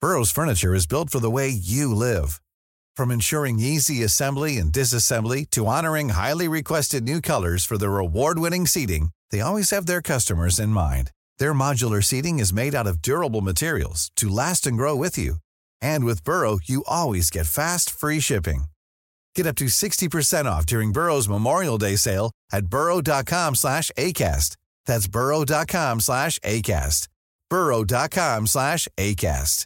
Burrow's furniture is built for the way you live. From ensuring easy assembly and disassembly to honoring highly requested new colors for their award-winning seating, they always have their customers in mind. Their modular seating is made out of durable materials to last and grow with you. And with Burrow, you always get fast, free shipping. Get up to 60% off during Burrow's Memorial Day sale at burrow.com/ACAST. That's burrow.com/ACAST. burrow.com/ACAST.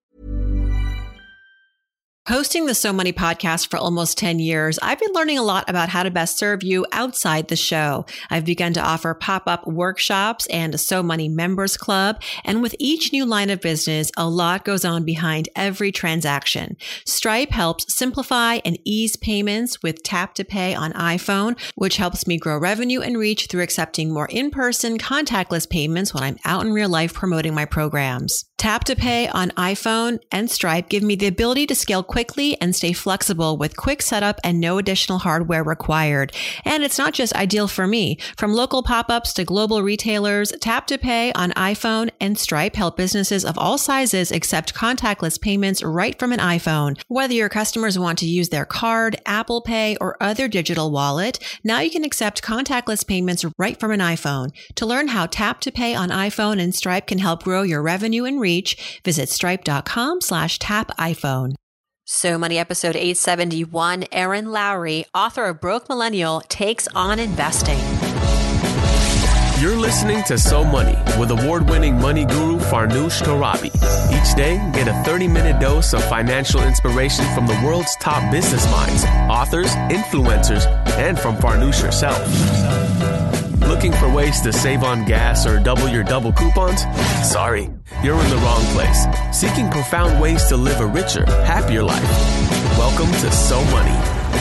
Hosting the So Money podcast for almost 10 years, I've been learning a lot about how to best serve you outside the show. I've begun to offer pop-up workshops and a So Money members club. And with each new line of business, a lot goes on behind every transaction. Stripe helps simplify and ease payments with Tap to Pay on iPhone, which helps me grow revenue and reach through accepting more in-person contactless payments when I'm out in real life promoting my programs. Tap to Pay on iPhone and Stripe give me the ability to scale quickly and stay flexible with quick setup and no additional hardware required. And it's not just ideal for me. From local pop-ups to global retailers, Tap to Pay on iPhone and Stripe help businesses of all sizes accept contactless payments right from an iPhone. Whether your customers want to use their card, Apple Pay, or other digital wallet, now you can accept contactless payments right from an iPhone. To learn how Tap to Pay on iPhone and Stripe can help grow your revenue and reach, visit stripe.com/tap iPhone. So Money episode 871, Erin Lowry, author of Broke Millennial, takes on investing. You're listening to So Money with award-winning money guru Farnoosh Torabi. Each day, get a 30-minute dose of financial inspiration from the world's top business minds, authors, influencers, and from Farnoosh herself. Looking for ways to save on gas or double your double coupons? Sorry, you're in the wrong place. Seeking profound ways to live a richer, happier life. Welcome to So Money.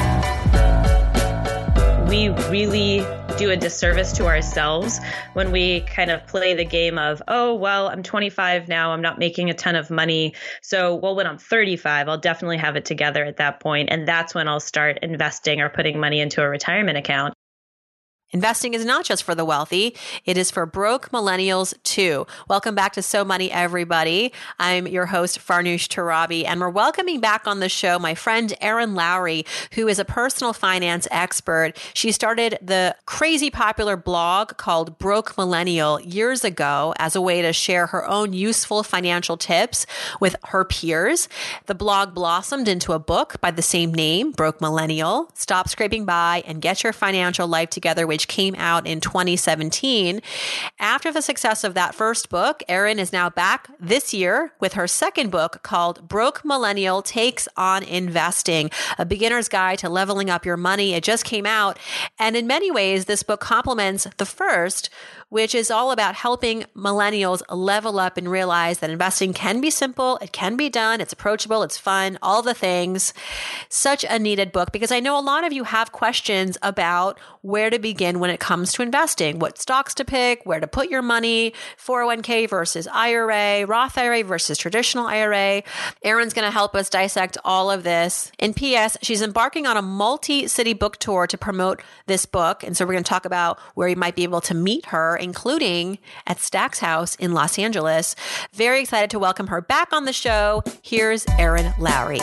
We really do a disservice to ourselves when we kind of play the game of, oh, well, I'm 25 now, I'm not making a ton of money. So, well, when I'm 35, I'll definitely have it together at that point. And that's when I'll start investing or putting money into a retirement account. Investing is not just for the wealthy. It is for broke millennials too. Welcome back to So Money, everybody. I'm your host, Farnoosh Torabi, and we're welcoming back on the show my friend Erin Lowry, who is a personal finance expert. She started the crazy popular blog called Broke Millennial years ago as a way to share her own useful financial tips with her peers. The blog blossomed into a book by the same name, Broke Millennial, Stop Scraping By and Get Your Financial Life Together, which came out in 2017. After the success of that first book, Erin is now back this year with her second book called Broke Millennial Takes on Investing, a beginner's guide to leveling up your money. It just came out. And in many ways, this book complements the first, which is all about helping millennials level up and realize that investing can be simple, it can be done, it's approachable, it's fun, all the things. Such a needed book because I know a lot of you have questions about where to begin when it comes to investing, what stocks to pick, where to put your money, 401k versus IRA, Roth IRA versus traditional IRA. Erin's going to help us dissect all of this. In PS, she's embarking on a multi-city book tour to promote this book. And so we're going to talk about where you might be able to meet her, including at Stack's house in Los Angeles. Very excited to welcome her back on the show. Here's Erin Lowry.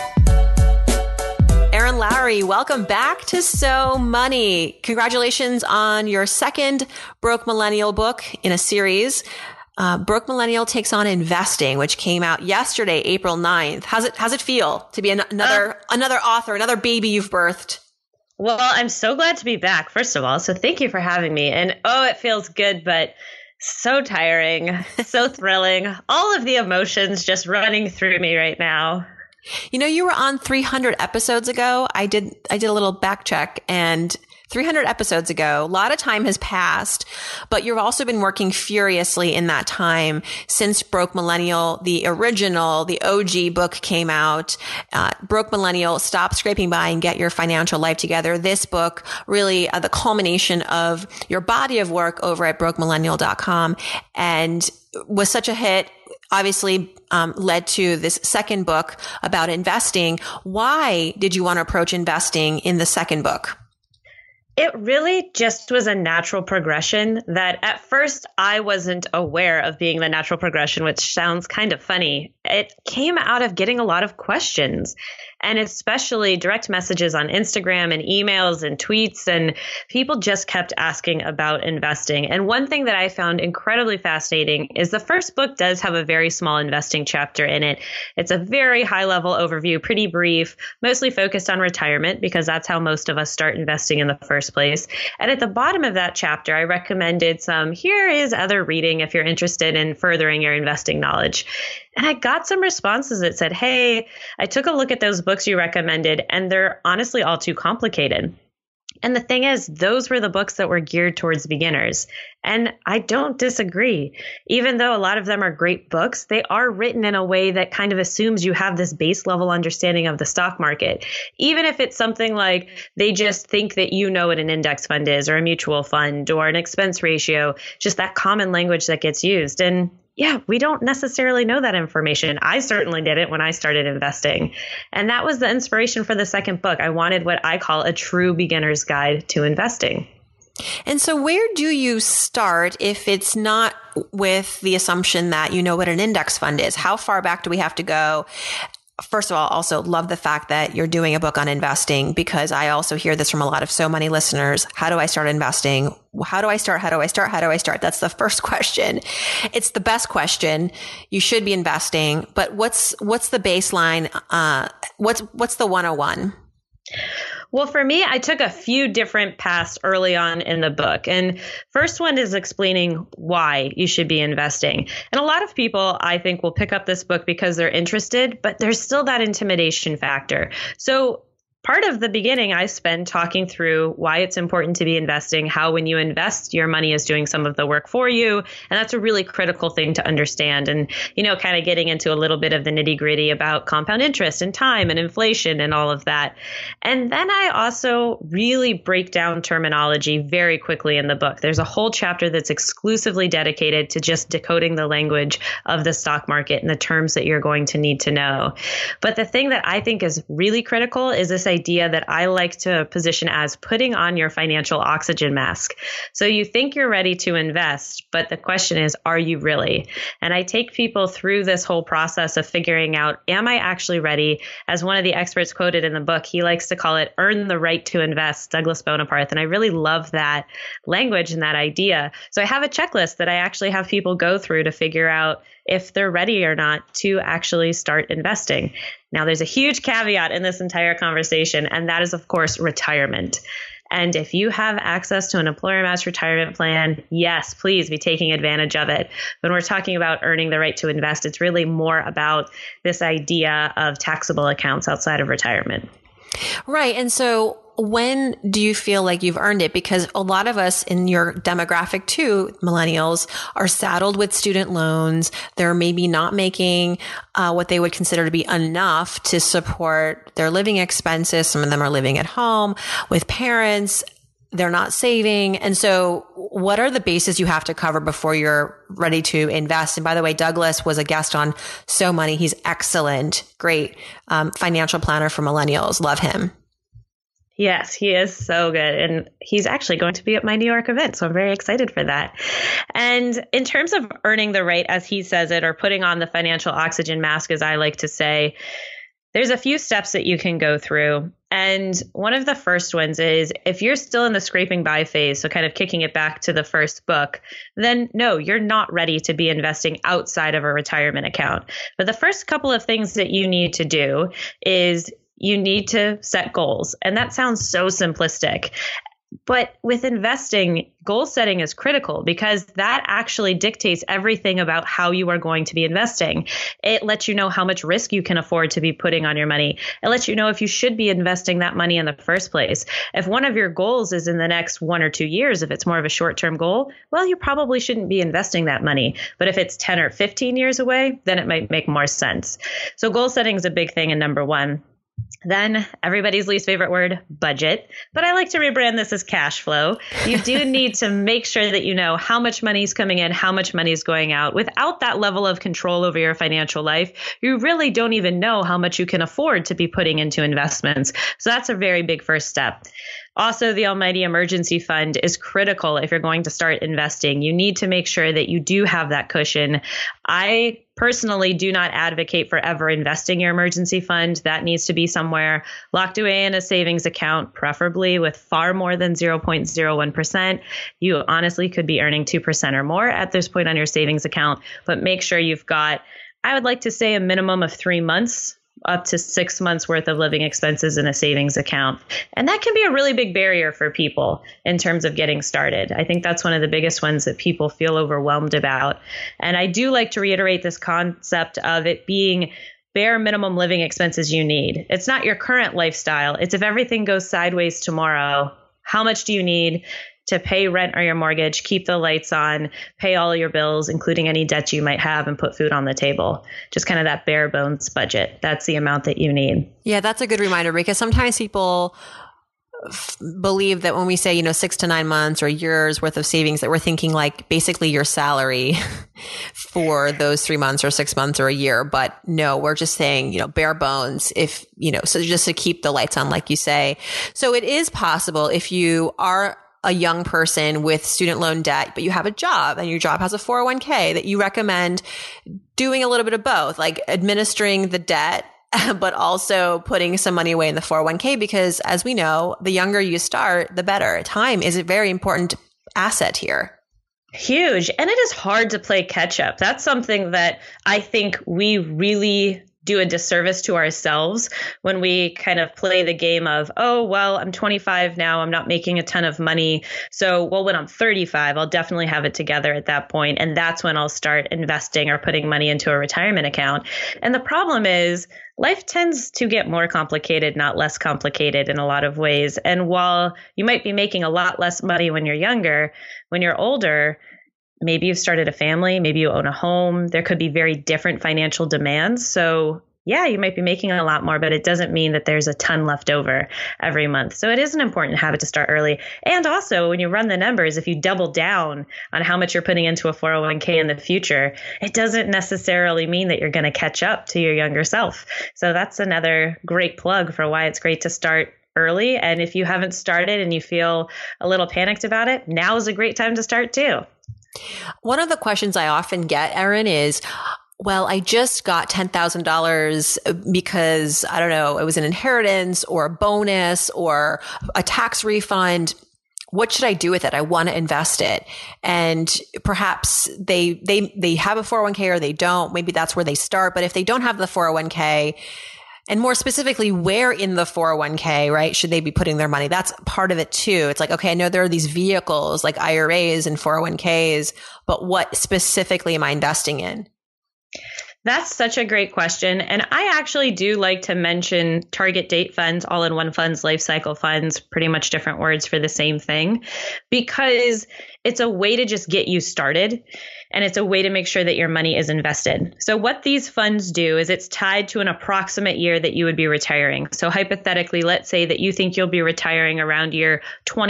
Erin Lowry, welcome back to So Money. Congratulations on your second Broke Millennial book in a series. Broke Millennial Takes on Investing, which came out yesterday, April 9th. How's it feel to be another author, another baby you've birthed? Well, I'm so glad to be back, first of all. So thank you for having me. And it feels good, but so tiring, so thrilling. All of the emotions just running through me right now. You know, you were on 300 episodes ago. I did a little back check, and 300 episodes ago, a lot of time has passed, but you've also been working furiously in that time since Broke Millennial, the original, the OG book came out. Broke Millennial, Stop Scraping By and Get Your Financial Life Together. This book, really the culmination of your body of work over at brokemillennial.com, and was such a hit. Obviously, led to this second book about investing. Why did you want to approach investing in the second book? It really just was a natural progression that at first I wasn't aware of being the natural progression, which sounds kind of funny. It came out of getting a lot of questions, and especially direct messages on Instagram and emails and tweets, and people just kept asking about investing. And one thing that I found incredibly fascinating is the first book does have a very small investing chapter in it. It's a very high level overview, pretty brief, mostly focused on retirement because that's how most of us start investing in the first place. And at the bottom of that chapter, I recommended here is other reading if you're interested in furthering your investing knowledge. And I got some responses that said, hey, I took a look at those books you recommended, and they're honestly all too complicated. And the thing is, those were the books that were geared towards beginners. And I don't disagree. Even though a lot of them are great books, they are written in a way that kind of assumes you have this base level understanding of the stock market. Even if it's something like they just think that you know what an index fund is or a mutual fund or an expense ratio, just that common language that gets used. And yeah, we don't necessarily know that information. I certainly didn't when I started investing. And that was the inspiration for the second book. I wanted what I call a true beginner's guide to investing. And so where do you start if it's not with the assumption that you know what an index fund is? How far back do we have to go? First of all, also love the fact that you're doing a book on investing, because I also hear this from a lot of So Money listeners. How do I start investing? How do I start? How do I start? How do I start? That's the first question. It's the best question. You should be investing, but what's the baseline? What's the 101? Well, for me, I took a few different paths early on in the book. And first one is explaining why you should be investing. And a lot of people, I think, will pick up this book because they're interested, but there's still that intimidation factor. So part of the beginning, I spend talking through why it's important to be investing, how when you invest, your money is doing some of the work for you. And that's a really critical thing to understand. And, kind of getting into a little bit of the nitty gritty about compound interest and time and inflation and all of that. And then I also really break down terminology very quickly in the book. There's a whole chapter that's exclusively dedicated to just decoding the language of the stock market and the terms that you're going to need to know. But the thing that I think is really critical is this idea that I like to position as putting on your financial oxygen mask. So you think you're ready to invest, but the question is, are you really? And I take people through this whole process of figuring out, am I actually ready? As one of the experts quoted in the book, he likes to call it earn the right to invest, Douglas Bonaparte. And I really love that language and that idea. So I have a checklist that I actually have people go through to figure out if they're ready or not to actually start investing. Now, there's a huge caveat in this entire conversation, and that is, of course, retirement. And if you have access to an employer matched retirement plan, yes, please be taking advantage of it. When we're talking about earning the right to invest, it's really more about this idea of taxable accounts outside of retirement. Right. And so when do you feel like you've earned it? Because a lot of us in your demographic too, millennials, are saddled with student loans. They're maybe not making what they would consider to be enough to support their living expenses. Some of them are living at home with parents. They're not saving. And so what are the bases you have to cover before you're ready to invest? And by the way, Douglas was a guest on So Money. He's excellent, great financial planner for millennials. Love him. Yes, he is so good. And he's actually going to be at my New York event. So I'm very excited for that. And in terms of earning the right, as he says it, or putting on the financial oxygen mask, as I like to say, there's a few steps that you can go through. And one of the first ones is if you're still in the scraping by phase, so kind of kicking it back to the first book, then no, you're not ready to be investing outside of a retirement account. But the first couple of things that you need to do is you need to set goals. And that sounds so simplistic. But with investing, goal setting is critical because that actually dictates everything about how you are going to be investing. It lets you know how much risk you can afford to be putting on your money. It lets you know if you should be investing that money in the first place. If one of your goals is in the next 1 or 2 years, if it's more of a short-term goal, well, you probably shouldn't be investing that money. But if it's 10 or 15 years away, then it might make more sense. So goal setting is a big thing in number one. Then everybody's least favorite word, budget. But I like to rebrand this as cash flow. You do need to make sure that you know how much money is coming in, how much money is going out. Without that level of control over your financial life, you really don't even know how much you can afford to be putting into investments. So that's a very big first step. Also, the Almighty Emergency Fund is critical if you're going to start investing. You need to make sure that you do have that cushion. I personally do not advocate for ever investing your emergency fund. That needs to be somewhere locked away in a savings account, preferably with far more than 0.01%. You honestly could be earning 2% or more at this point on your savings account, but make sure you've got, I would like to say, a minimum of 3 months up to 6 months worth of living expenses in a savings account. And that can be a really big barrier for people in terms of getting started. I think that's one of the biggest ones that people feel overwhelmed about. And I do like to reiterate this concept of it being bare minimum living expenses you need. It's not your current lifestyle. It's if everything goes sideways tomorrow, how much do you need to pay rent or your mortgage, keep the lights on, pay all your bills, including any debt you might have, and put food on the table. Just kind of that bare bones budget. That's the amount that you need. Yeah, that's a good reminder, because sometimes people believe that when we say, 6 to 9 months or a year's worth of savings, that we're thinking like basically your salary for those 3 months or 6 months or a year. But no, we're just saying, bare bones, if, so just to keep the lights on, like you say. So it is possible if you are a young person with student loan debt, but you have a job and your job has a 401k, that you recommend doing a little bit of both, like administering the debt, but also putting some money away in the 401k, because as we know, the younger you start, the better. Time is a very important asset here. Huge. And it is hard to play catch up. That's something that I think we really do a disservice to ourselves when we kind of play the game of, oh, well, I'm 25 now, I'm not making a ton of money. So, well, when I'm 35, I'll definitely have it together at that point. And that's when I'll start investing or putting money into a retirement account. And the problem is life tends to get more complicated, not less complicated in a lot of ways. And while you might be making a lot less money when you're younger, when you're older, maybe you've started a family, maybe you own a home. There could be very different financial demands. So yeah, you might be making a lot more, but it doesn't mean that there's a ton left over every month. So it is an important habit to start early. And also, when you run the numbers, if you double down on how much you're putting into a 401k in the future, it doesn't necessarily mean that you're going to catch up to your younger self. So that's another great plug for why it's great to start early. And if you haven't started and you feel a little panicked about it, now is a great time to start too. One of the questions I often get, Erin, is, well, I just got $10,000 because, I don't know, it was an inheritance or a bonus or a tax refund. What should I do with it? I want to invest it. And perhaps they have a 401k or they don't. Maybe that's where they start. But if they don't have the 401k, and more specifically, where in the 401k, right, should they be putting their money? That's part of it too. It's like, okay, I know there are these vehicles like IRAs and 401ks, but what specifically am I investing in? That's such a great question. And I actually do like to mention target date funds, all-in-one funds, life cycle funds, pretty much different words for the same thing, because it's a way to just get you started. And it's a way to make sure that your money is invested. So what these funds do is it's tied to an approximate year that you would be retiring. So hypothetically, let's say that you think you'll be retiring around year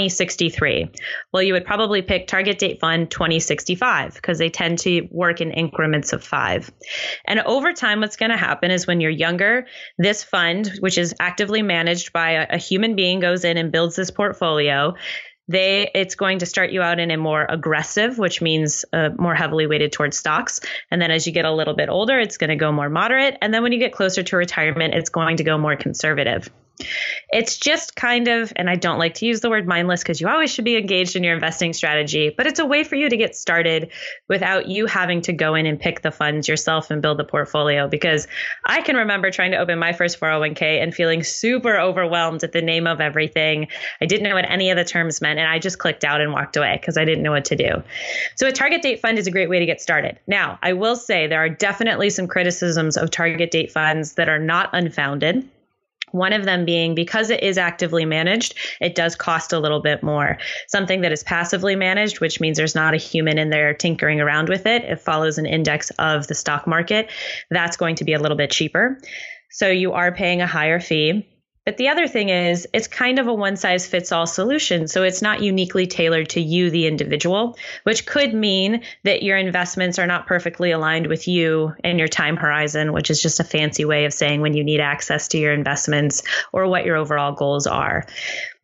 2063. Well, you would probably pick target date fund 2065 because they tend to work in increments of 5. And over time, what's going to happen is when you're younger, this fund, which is actively managed by a human being, goes in and builds this portfolio. It's going to start you out in a more aggressive, which means more heavily weighted towards stocks. And then as you get a little bit older, it's going to go more moderate. And then when you get closer to retirement, it's going to go more conservative. It's just kind of, and I don't like to use the word mindless because you always should be engaged in your investing strategy, but it's a way for you to get started without you having to go in and pick the funds yourself and build the portfolio. Because I can remember trying to open my first 401k and feeling super overwhelmed at the name of everything. I didn't know what any of the terms meant, and I just clicked out and walked away because I didn't know what to do. So a target date fund is a great way to get started. Now, I will say there are definitely some criticisms of target date funds that are not unfounded. One of them being because it is actively managed, it does cost a little bit more. Something that is passively managed, which means there's not a human in there tinkering around with it. It follows an index of the stock market. That's going to be a little bit cheaper. So you are paying a higher fee. But the other thing is it's kind of a one size fits all solution. So it's not uniquely tailored to you, the individual, which could mean that your investments are not perfectly aligned with you and your time horizon, which is just a fancy way of saying when you need access to your investments or what your overall goals are.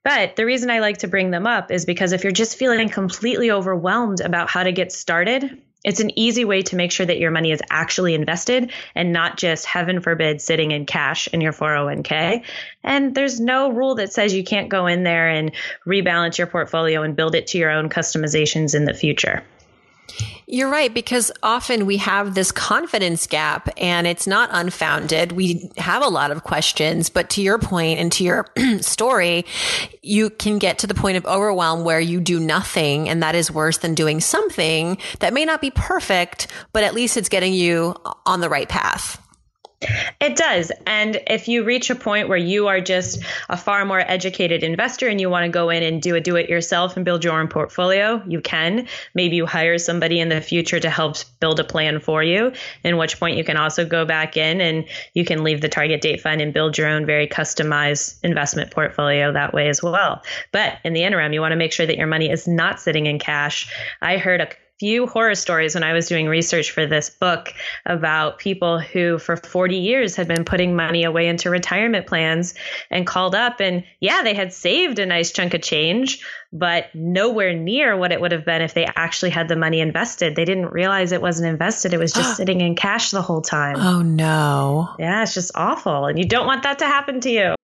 But the reason I like to bring them up is because if you're just feeling completely overwhelmed about how to get started, it's an easy way to make sure that your money is actually invested and not just, heaven forbid, sitting in cash in your 401k. And there's no rule that says you can't go in there and rebalance your portfolio and build it to your own customizations in the future. You're right, because often we have this confidence gap and it's not unfounded. We have a lot of questions, but to your point and to your story, you can get to the point of overwhelm where you do nothing, and that is worse than doing something that may not be perfect, but at least it's getting you on the right path. It does. And if you reach a point where you are just a far more educated investor and you want to go in and do it yourself and build your own portfolio, you can. Maybe you hire somebody in the future to help build a plan for you, in which point you can also go back in and you can leave the target date fund and build your own very customized investment portfolio that way as well. But in the interim, you want to make sure that your money is not sitting in cash. I heard a few horror stories when I was doing research for this book about people who for 40 years had been putting money away into retirement plans and called up and they had saved a nice chunk of change, but nowhere near what it would have been if they actually had the money invested. They didn't realize it wasn't invested. It was just sitting in cash the whole time. Oh no. Yeah, it's just awful. And you don't want that to happen to you.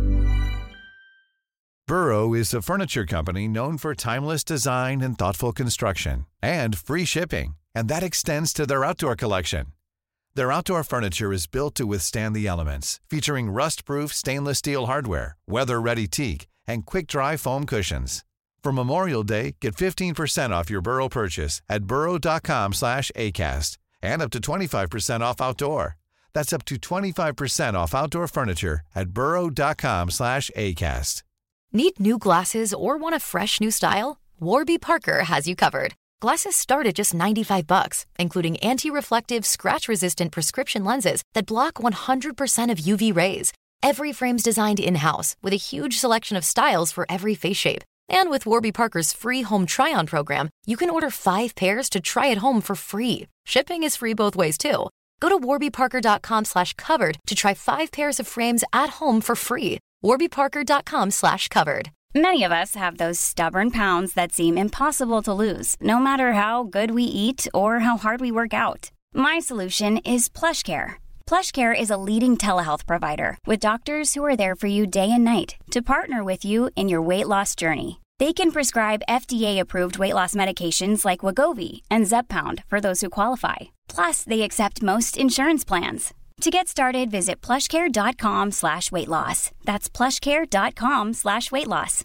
Burrow is a furniture company known for timeless design and thoughtful construction and free shipping, and that extends to their outdoor collection. Their outdoor furniture is built to withstand the elements, featuring rust-proof stainless steel hardware, weather-ready teak, and quick-dry foam cushions. For Memorial Day, get 15% off your Burrow purchase at burrow.com/ACAST and up to 25% off outdoor. That's up to 25% off outdoor furniture at burrow.com/ACAST. Need new glasses or want a fresh new style? Warby Parker has you covered. Glasses start at just $95, including anti-reflective, scratch-resistant prescription lenses that block 100% of UV rays. Every frame's designed in-house with a huge selection of styles for every face shape. And with Warby Parker's free home try-on program, you can order 5 pairs to try at home for free. Shipping is free both ways, too. Go to warbyparker.com/covered to try 5 pairs of frames at home for free. warbyparker.com/covered. Many of us have those stubborn pounds that seem impossible to lose, no matter how good we eat or how hard we work out. My solution is PlushCare. PlushCare is a leading telehealth provider with doctors who are there for you day and night to partner with you in your weight loss journey. They can prescribe FDA-approved weight loss medications like Wegovy and Zepbound for those who qualify. Plus, they accept most insurance plans. To get started, visit plushcare.com/weightloss. That's plushcare.com/weightloss.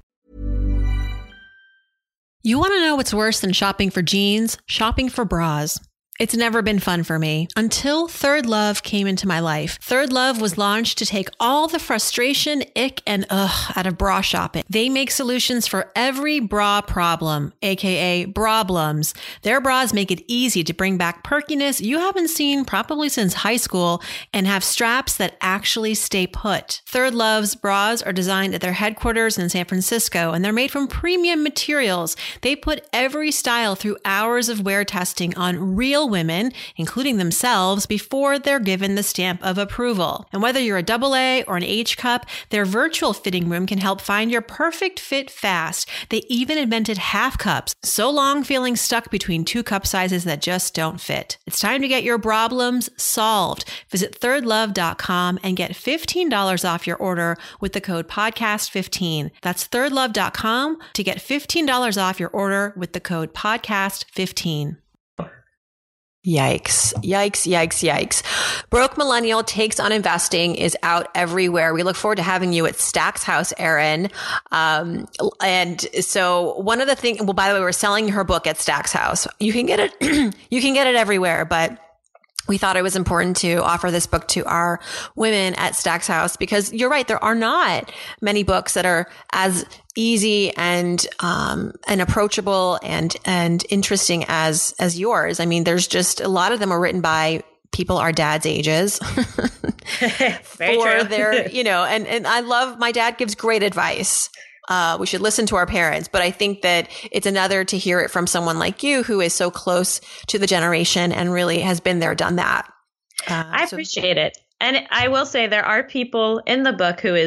You want to know what's worse than shopping for jeans? Shopping for bras. It's never been fun for me until Third Love came into my life. Third Love was launched to take all the frustration, ick, and ugh out of bra shopping. They make solutions for every bra problem, aka brablums. Their bras make it easy to bring back perkiness you haven't seen probably since high school and have straps that actually stay put. Third Love's bras are designed at their headquarters in San Francisco, and they're made from premium materials. They put every style through hours of wear testing on real women, including themselves, before they're given the stamp of approval. And whether you're a AA or an H cup, their virtual fitting room can help find your perfect fit fast. They even invented half cups, so long feeling stuck between 2 cup sizes that just don't fit. It's time to get your problems solved. Visit thirdlove.com and get $15 off your order with the code podcast15. That's thirdlove.com to get $15 off your order with the code podcast15. Yikes, yikes, yikes, yikes. Broke Millennial Takes on Investing is out everywhere. We look forward to having you at Stack's house, Erin. And so one of the things, well, by the way, we're selling her book at Stack's house. You can get it, you can get it everywhere, but we thought it was important to offer this book to our women at Stack's house because you're right. There are not many books that are as easy and approachable and interesting as yours. I mean, there's just a lot of them are written by people our dad's ages Very true. their, and I love, my dad gives great advice. We should listen to our parents, but I think that it's another to hear it from someone like you who is so close to the generation and really has been there, done that. I appreciate it. And I will say there are people in the book who is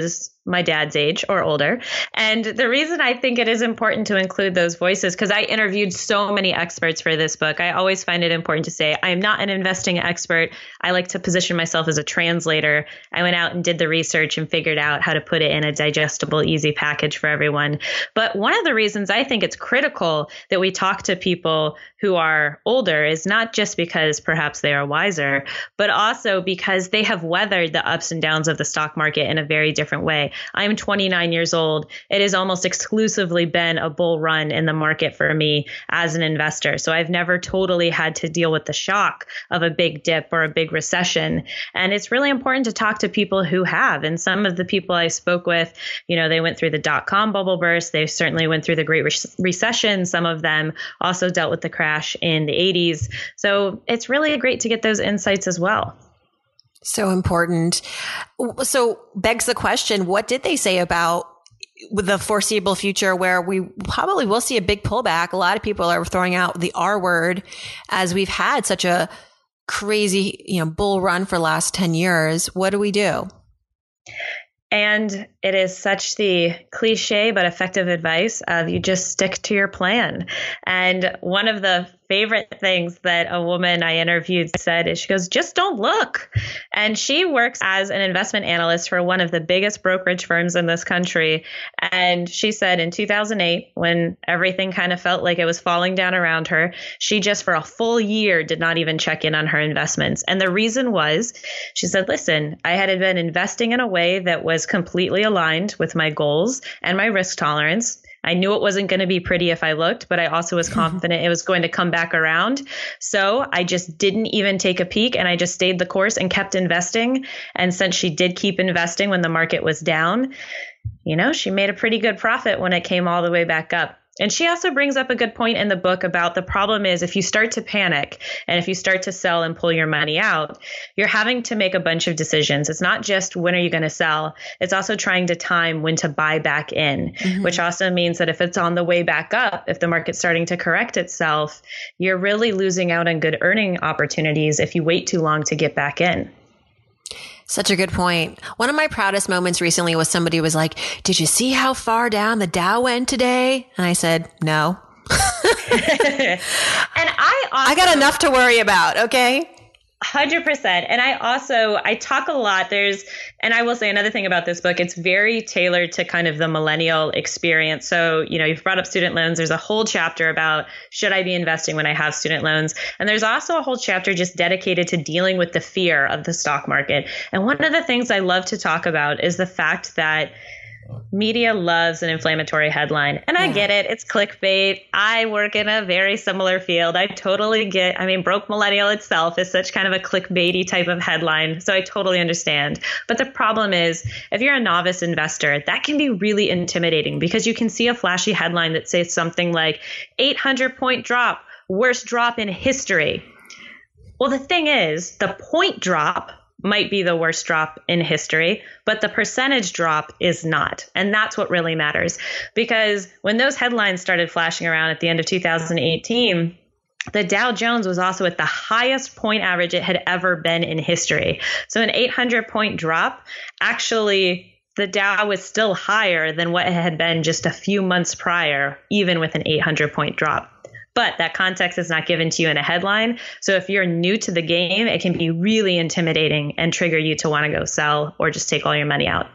my dad's age or older. And the reason I think it is important to include those voices, because I interviewed so many experts for this book, I always find it important to say, I am not an investing expert. I like to position myself as a translator. I went out and did the research and figured out how to put it in a digestible, easy package for everyone. But one of the reasons I think it's critical that we talk to people who are older is not just because perhaps they are wiser, but also because they have weathered the ups and downs of the stock market in a very different way. I'm 29 years old. It has almost exclusively been a bull run in the market for me as an investor. So I've never totally had to deal with the shock of a big dip or a big recession. And it's really important to talk to people who have. And some of the people I spoke with, they went through the dot-com bubble burst. They certainly went through the Great Recession. Some of them also dealt with the crash in the 80s. So it's really great to get those insights as well. So important. So begs the question, what did they say about the foreseeable future where we probably will see a big pullback? A lot of people are throwing out the R word as we've had such a crazy, bull run for the last 10 years. What do we do? And it is such the cliche but effective advice of you just stick to your plan. And one of the favorite things that a woman I interviewed said is she goes, just don't look. And she works as an investment analyst for one of the biggest brokerage firms in this country. And she said in 2008, when everything kind of felt like it was falling down around her, she just for a full year did not even check in on her investments. And the reason was, she said, listen, I had been investing in a way that was completely aligned with my goals and my risk tolerance. I knew it wasn't going to be pretty if I looked, but I also was confident it was going to come back around. So I just didn't even take a peek and I just stayed the course and kept investing. And since she did keep investing when the market was down, she made a pretty good profit when it came all the way back up. And she also brings up a good point in the book about the problem is if you start to panic and if you start to sell and pull your money out, you're having to make a bunch of decisions. It's not just when are you going to sell? It's also trying to time when to buy back in, which also means that if it's on the way back up, if the market's starting to correct itself, you're really losing out on good earning opportunities if you wait too long to get back in. Such a good point. One of my proudest moments recently was somebody was like, did you see how far down the Dow went today? And I said, no. And I got enough to worry about. Okay. 100%. And I talk a lot. And I will say another thing about this book, it's very tailored to kind of the millennial experience. So, you've brought up student loans. There's a whole chapter about should I be investing when I have student loans? And there's also a whole chapter just dedicated to dealing with the fear of the stock market. And one of the things I love to talk about is the fact that media loves an inflammatory headline. And I get it. It's clickbait. I work in a very similar field. I totally get, Broke Millennial itself is such kind of a clickbaity type of headline. So I totally understand. But the problem is, if you're a novice investor, that can be really intimidating because you can see a flashy headline that says something like 800-point drop, worst drop in history. Well, the thing is, the point drop might be the worst drop in history, but the percentage drop is not. And that's what really matters. Because when those headlines started flashing around at the end of 2018, the Dow Jones was also at the highest point average it had ever been in history. So an 800-point drop, actually, the Dow was still higher than what it had been just a few months prior, even with an 800-point drop. But that context is not given to you in a headline. So if you're new to the game, it can be really intimidating and trigger you to want to go sell or just take all your money out.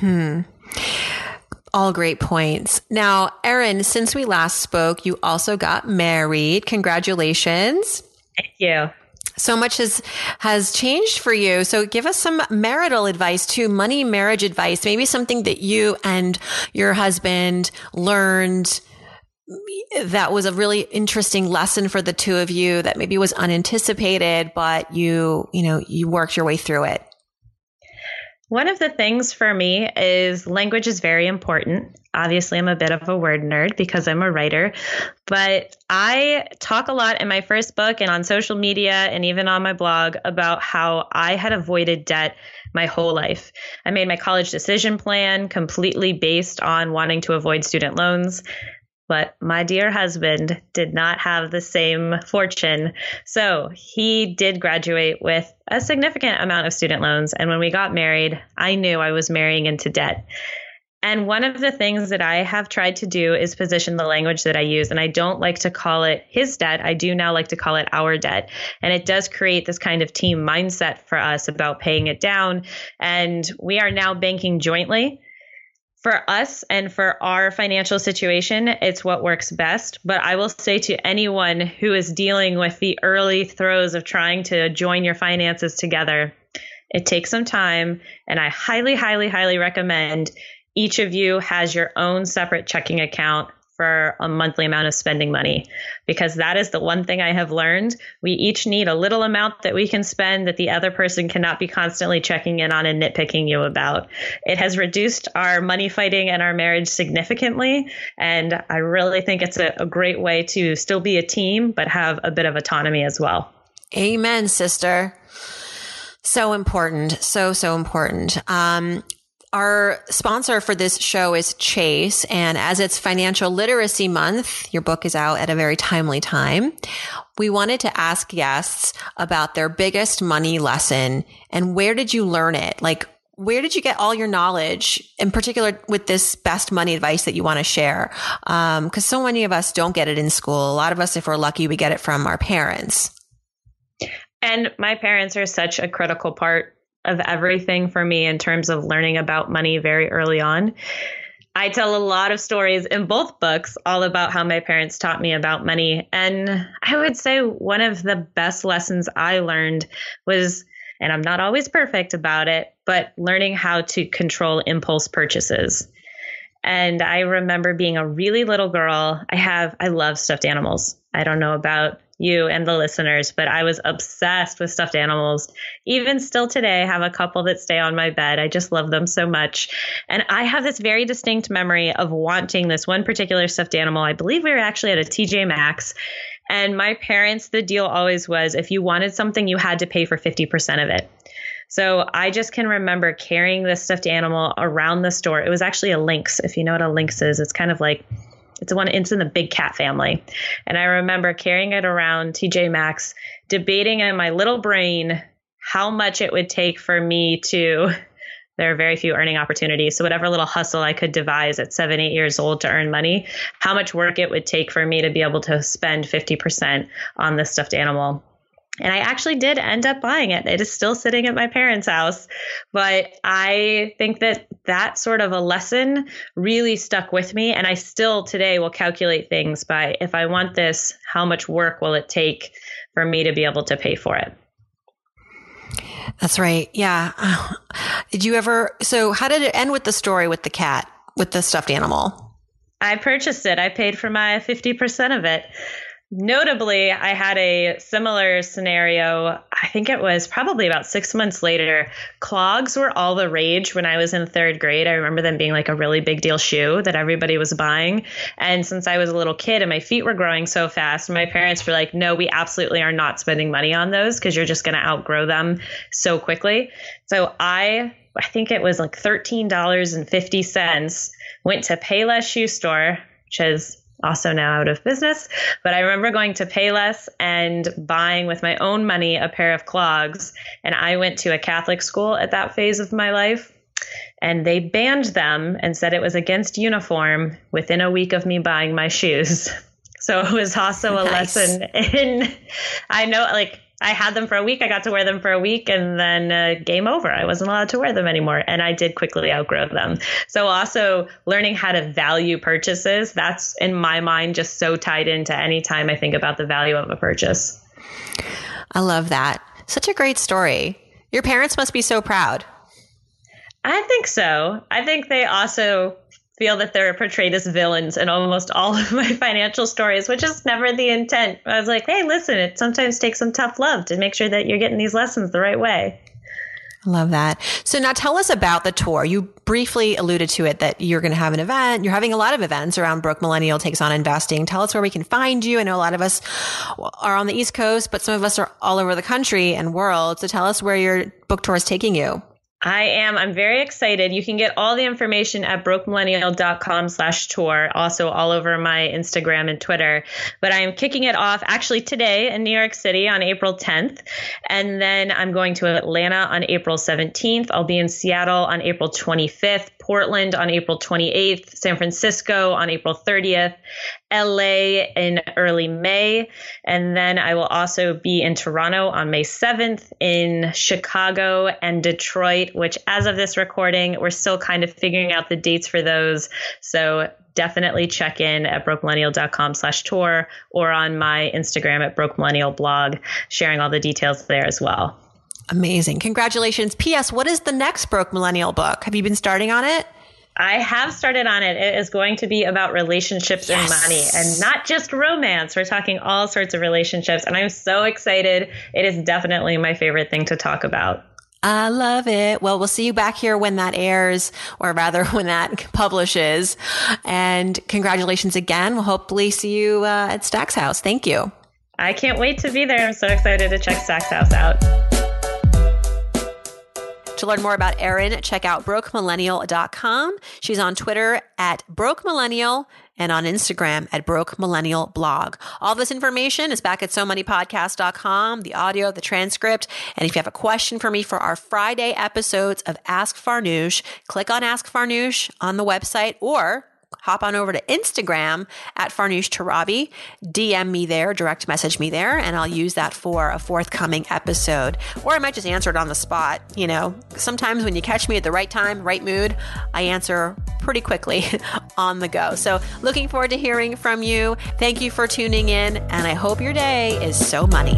All great points. Now, Erin, since we last spoke, you also got married. Congratulations. Thank you. So much has changed for you. So give us some marital advice too, money marriage advice, maybe something that you and your husband learned that was a really interesting lesson for the two of you that maybe was unanticipated, but you worked your way through it. One of the things for me is language is very important. Obviously, I'm a bit of a word nerd because I'm a writer, but I talk a lot in my first book and on social media and even on my blog about how I had avoided debt my whole life. I made my college decision plan completely based on wanting to avoid student loans. But my dear husband did not have the same fortune. So he did graduate with a significant amount of student loans. And when we got married, I knew I was marrying into debt. And one of the things that I have tried to do is position the language that I use. And I don't like to call it his debt. I do now like to call it our debt. And it does create this kind of team mindset for us about paying it down. And we are now banking jointly. For us and for our financial situation, it's what works best. But I will say to anyone who is dealing with the early throes of trying to join your finances together, it takes some time. And I highly, highly, highly recommend each of you has your own separate checking account for a monthly amount of spending money, because that is the one thing I have learned. We each need a little amount that we can spend that the other person cannot be constantly checking in on and nitpicking you about. It has reduced our money fighting and our marriage significantly. And I really think it's a great way to still be a team, but have a bit of autonomy as well. Amen, sister. So important. So important. Our sponsor for this show is Chase, and as it's Financial Literacy Month, your book is out at a very timely time. We wanted to ask guests about their biggest money lesson and where did you learn it? Like, where did you get all your knowledge, in particular with this best money advice that you want to share? Because so many of us don't get it in school. A lot of us, if we're lucky, we get it from our parents. And my parents are such a critical part of everything for me in terms of learning about money very early on. I tell a lot of stories in both books all about how my parents taught me about money. And I would say one of the best lessons I learned was, and I'm not always perfect about it, but learning how to control impulse purchases. And I remember being a really little girl. I love stuffed animals. I don't know about you and the listeners, but I was obsessed with stuffed animals. Even still today, I have a couple that stay on my bed. I just love them so much. And I have this very distinct memory of wanting this one particular stuffed animal. I believe we were actually at a TJ Maxx. And my parents, the deal always was, if you wanted something, you had to pay for 50% of it. So I just can remember carrying this stuffed animal around the store. It was actually a lynx. If you know what a lynx is, it's kind of like, it's in the big cat family. And I remember carrying it around TJ Maxx, debating in my little brain how much it would take for me to, there are very few earning opportunities. So whatever little hustle I could devise at 7, 8 years old to earn money, how much work it would take for me to be able to spend 50% on this stuffed animal. And I actually did end up buying it. It is still sitting at my parents' house. But I think that sort of a lesson really stuck with me. And I still today will calculate things by, if I want this, how much work will it take for me to be able to pay for it? That's right. Yeah. So how did it end with the story with the cat, with the stuffed animal? I purchased it. I paid for my 50% of it. Notably, I had a similar scenario. I think it was probably about 6 months later. Clogs were all the rage when I was in 3rd grade. I remember them being like a really big deal shoe that everybody was buying. And since I was a little kid and my feet were growing so fast, my parents were like, no, we absolutely are not spending money on those because you're just going to outgrow them so quickly. So I think it was like $13.50, went to Payless Shoe Store, which is also now out of business. But I remember going to Payless and buying with my own money a pair of clogs. And I went to a Catholic school at that phase of my life. And they banned them and said it was against uniform within a week of me buying my shoes. So it was also a lesson in, I know, like, I had them for a week. I got to wear them for a week and then game over. I wasn't allowed to wear them anymore. And I did quickly outgrow them. So also learning how to value purchases, that's in my mind just so tied into any time I think about the value of a purchase. I love that. Such a great story. Your parents must be so proud. I think so. I think they also feel that they're portrayed as villains in almost all of my financial stories, which is never the intent. I was like, hey, listen, it sometimes takes some tough love to make sure that you're getting these lessons the right way. I love that. So now tell us about the tour. You briefly alluded to it, that you're going to have an event. You're having a lot of events around Broke Millennial Takes on Investing. Tell us where we can find you. I know a lot of us are on the East Coast, but some of us are all over the country and world. So tell us where your book tour is taking you. I'm very excited. You can get all the information at brokemillennial.com/tour, also all over my Instagram and Twitter. But I am kicking it off actually today in New York City on April 10th. And then I'm going to Atlanta on April 17th. I'll be in Seattle on April 25th, Portland on April 28th, San Francisco on April 30th, LA in early May. And then I will also be in Toronto on May 7th, in Chicago and Detroit, which as of this recording, we're still kind of figuring out the dates for those. So definitely check in at brokemillennial.com/tour or on my Instagram at brokemillennialblog, sharing all the details there as well. Amazing. Congratulations. P.S. What is the next Broke Millennial book? Have you been starting on it? I have started on it. It is going to be about relationships and money, and not just romance. We're talking all sorts of relationships, and I'm so excited. It is definitely my favorite thing to talk about. I love it. Well, we'll see you back here when that airs, or rather when that publishes. And congratulations again. We'll hopefully see you at Stack's house. Thank you. I can't wait to be there. I'm so excited to check Stack's house out. To learn more about Erin, check out brokemillennial.com. She's on Twitter at brokemillennial and on Instagram at brokemillennialblog. All this information is back at SoMoneyPodcast.com, the audio, the transcript. And if you have a question for me for our Friday episodes of Ask Farnoosh, click on Ask Farnoosh on the website, or hop on over to Instagram at Farnoosh Torabi, DM me there, direct message me there, and I'll use that for a forthcoming episode. Or I might just answer it on the spot. You know, sometimes when you catch me at the right time, right mood, I answer pretty quickly on the go. So looking forward to hearing from you. Thank you for tuning in, and I hope your day is so money.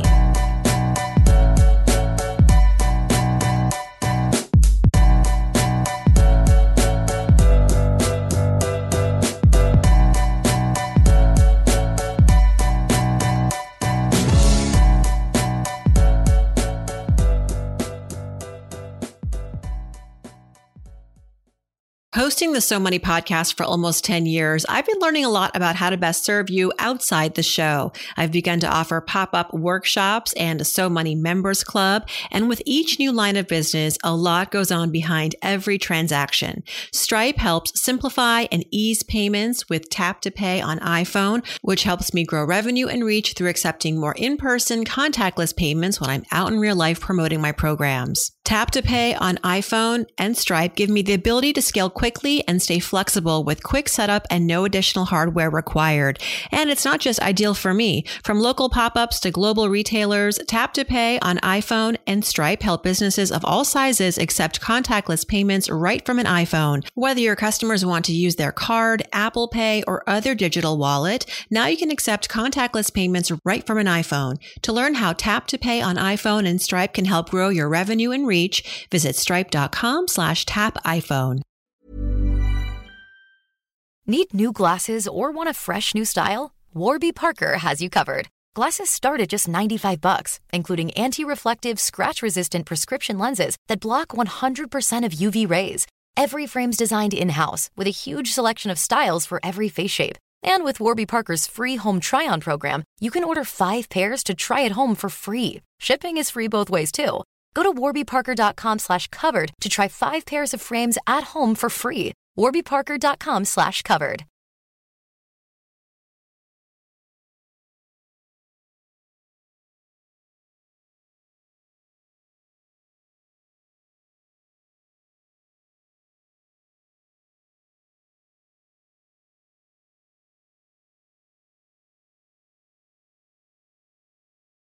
Hosting the So Money podcast for almost 10 years, I've been learning a lot about how to best serve you outside the show. I've begun to offer pop-up workshops and a So Money members club. And with each new line of business, a lot goes on behind every transaction. Stripe helps simplify and ease payments with Tap to Pay on iPhone, which helps me grow revenue and reach through accepting more in-person contactless payments when I'm out in real life promoting my programs. Tap to Pay on iPhone and Stripe give me the ability to scale quickly and stay flexible with quick setup and no additional hardware required. And it's not just ideal for me. From local pop-ups to global retailers, Tap to Pay on iPhone and Stripe help businesses of all sizes accept contactless payments right from an iPhone. Whether your customers want to use their card, Apple Pay, or other digital wallet, now you can accept contactless payments right from an iPhone. To learn how Tap to Pay on iPhone and Stripe can help grow your revenue and reach, visit stripe.com/tapiphone. Need new glasses or want a fresh new style? Warby Parker has you covered. Glasses start at just $95, including anti-reflective, scratch-resistant prescription lenses that block 100% of UV rays. Every frame's designed in-house with a huge selection of styles for every face shape. And with Warby Parker's free home try-on program, you can order 5 pairs to try at home for free. Shipping is free both ways, too. Go to warbyparker.com/covered to try 5 pairs of frames at home for free. warbyparker.com/covered.